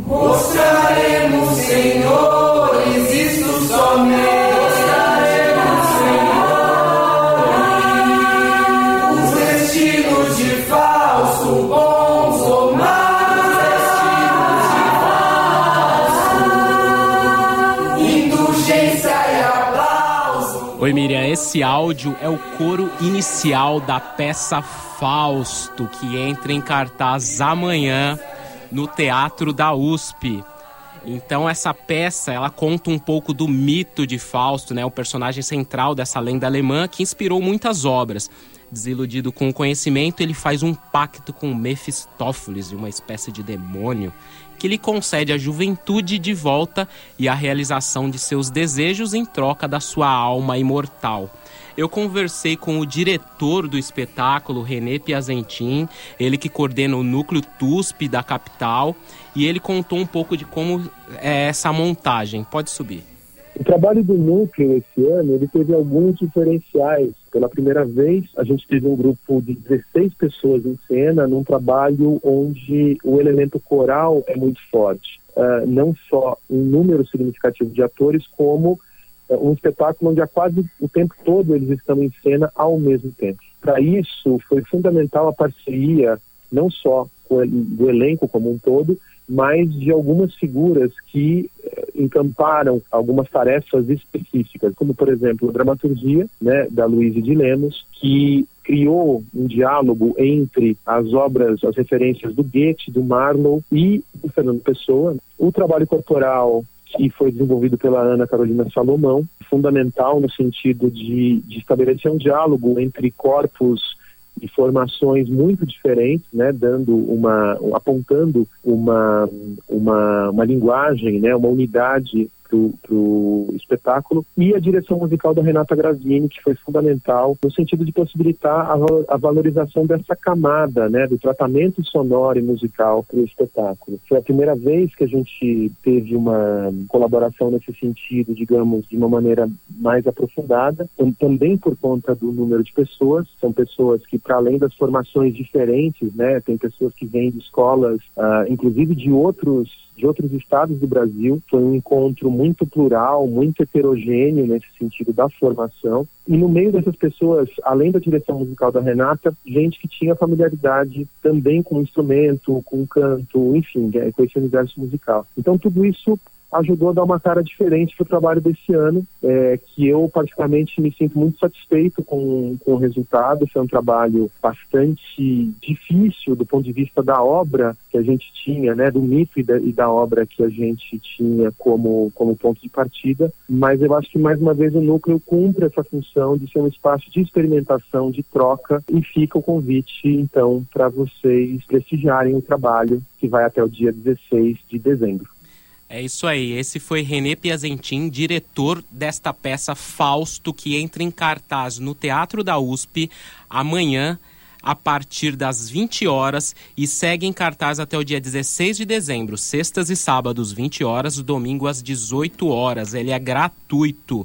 Mostraremos, senhores, isso somente. Mostraremos, senhores, os destinos de Fausto, bons ou maus. Os destinos de Fausto, indulgência e aplauso. Oi, Miriam, esse áudio é o coro inicial da peça Fausto, que entra em cartaz amanhã no Teatro da USP. Então essa peça, ela conta um pouco do mito de Fausto, né, o personagem central dessa lenda alemã que inspirou muitas obras. Desiludido com o conhecimento, ele faz um pacto com Mefistófeles, uma espécie de demônio, que lhe concede a juventude de volta e a realização de seus desejos em troca da sua alma imortal. Eu conversei com o diretor do espetáculo, René Piazentin, ele que coordena o núcleo TUSP da capital, e ele contou um pouco de como é essa montagem. Pode subir. O trabalho do núcleo esse ano, ele teve alguns diferenciais. Pela primeira vez, a gente teve um grupo de 16 pessoas em cena, num trabalho onde o elemento coral é muito forte. Não só um número significativo de atores, como um espetáculo onde há quase o tempo todo eles estão em cena ao mesmo tempo. Para isso, foi fundamental a parceria, não só do elenco como um todo, mas de algumas figuras que encamparam algumas tarefas específicas, como, por exemplo, a dramaturgia, né, da Luísa de Lemos, que criou um diálogo entre as obras, as referências do Goethe, do Marlowe e do Fernando Pessoa. O trabalho corporal, que foi desenvolvido pela Ana Carolina Salomão, fundamental no sentido de estabelecer um diálogo entre corpos e formações muito diferentes, né, apontando uma linguagem, né, uma unidade pro espetáculo, e a direção musical da Renata Grazini, que foi fundamental no sentido de possibilitar a valorização dessa camada, né, do tratamento sonoro e musical para o espetáculo. Foi a primeira vez que a gente teve uma colaboração nesse sentido, digamos, de uma maneira mais aprofundada, também por conta do número de pessoas. São pessoas que, para além das formações diferentes, né, tem pessoas que vêm de escolas, inclusive de outros estados do Brasil. Foi um encontro muito plural, muito heterogêneo nesse sentido da formação. E no meio dessas pessoas, além da direção musical da Renata, gente que tinha familiaridade também com o instrumento, com o canto, enfim, com esse universo musical. Então tudo isso ajudou a dar uma cara diferente para o trabalho desse ano, que eu particularmente me sinto muito satisfeito com o resultado. Foi um trabalho bastante difícil do ponto de vista da obra que a gente tinha, né, do mito e da obra que a gente tinha como ponto de partida, mas eu acho que mais uma vez o núcleo cumpre essa função de ser um espaço de experimentação, de troca, e fica o convite então para vocês prestigiarem o trabalho que vai até o dia 16 de dezembro. É isso aí, esse foi René Piazentin, diretor desta peça Fausto, que entra em cartaz no Teatro da USP amanhã, a partir das 20 horas, e segue em cartaz até o dia 16 de dezembro, sextas e sábados, 20 horas, domingo às 18 horas. Ele é gratuito.